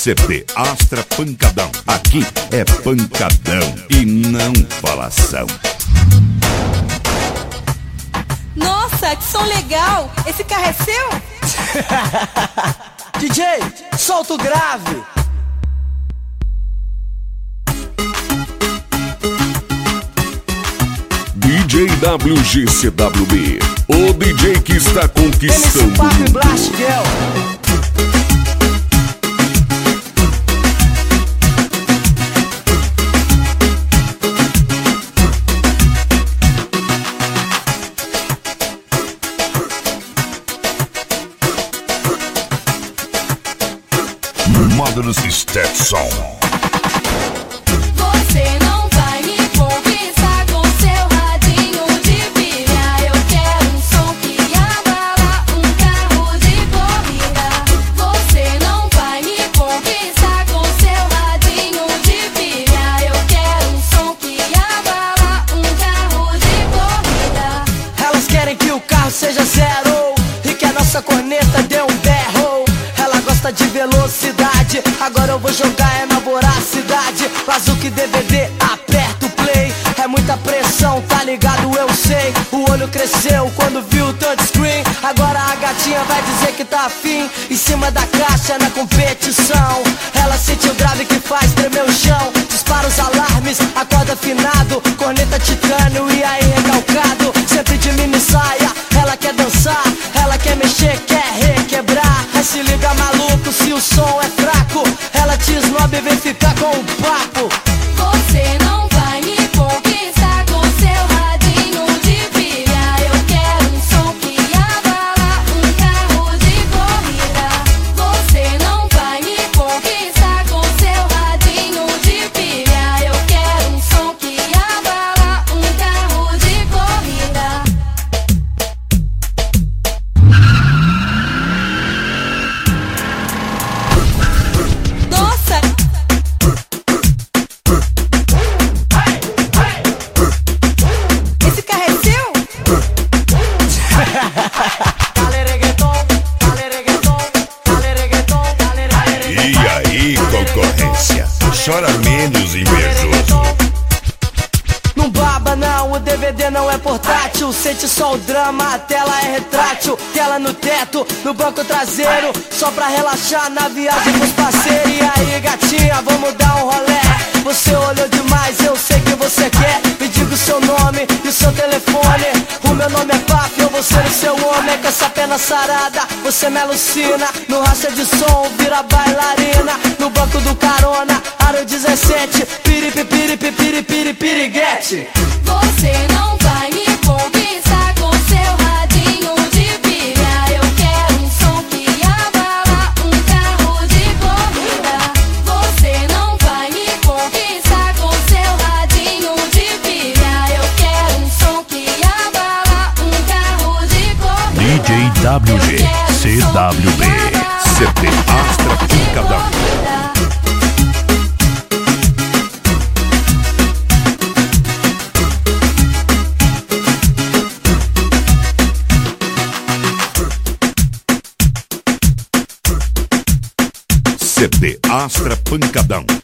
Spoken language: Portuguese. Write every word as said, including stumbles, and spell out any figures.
C D Astra Pancadão. Aqui é pancadão e não falação. Nossa, que som legal! Esse carro é seu? D J, solta o grave. D J W G C W B, o D J que está conquistando. M C Paco e Blast Girl. Modern Stetson. Você não vai me conquistar com seu radinho de pilha. Eu quero um som que abala um carro de corrida. Você não vai me conquistar com seu radinho de pilha. Eu quero um som que abala um carro de corrida. Elas querem que o carro seja zero e que a nossa corneta dê um berro. Ela gosta de velocidade, agora eu vou jogar é na voracidade. Bazuque D V D, aperta o play. É muita pressão, tá ligado, eu sei. O olho cresceu quando viu o touchscreen. Agora a gatinha vai dizer que tá afim. Em cima da caixa na competição. Ela sente o grave que faz tremer o chão. Dispara os alarmes, acorda afinado. Corneta titânio e aí recalcado. Sempre de mini saia, ela quer dançar. Ela quer mexer, quer requebrar. Aí se liga maluco se o som é fraco. Ela te esnoba e vem ficar com o papo. Você não vai me conquistar com seu radinho de pilha. Eu quero um som que abala um carro de corrida. Você não vai me conquistar com seu radinho de pilha. Eu quero um som que abala um carro de corrida. Nossa! Esse carro é seu? Dale reggaeton, dale reggaeton, dale reggaeton, dale reggaeton. E aí, concorrência? Chora menos, invejoso. Não baba não, o D V D não é portátil. Sente só o drama, a tela é retrátil. Tela no teto, no banco traseiro. Só pra relaxar na viagem com os parceiros. E aí gatinha, vamos dar um rolé. Você olhou demais, eu sei que você quer. Me diga o seu nome e o seu telefone. O meu nome é Paf, eu vou ser o seu homem. Com essa pena sarada, você me alucina. No racha de som, vira bailarina. No banco do carona, aro dezessete. Piripi, piripi, piripi, piriguete. Você não vai me conquistar com seu radinho de pilha. Eu quero um som que abala um carro de corrida. Você não vai me conquistar com seu radinho de pilha. Eu quero um som que abala um carro de corrida. D J W G C W B, C D Astra Pancadão. C D Astra Pancadão.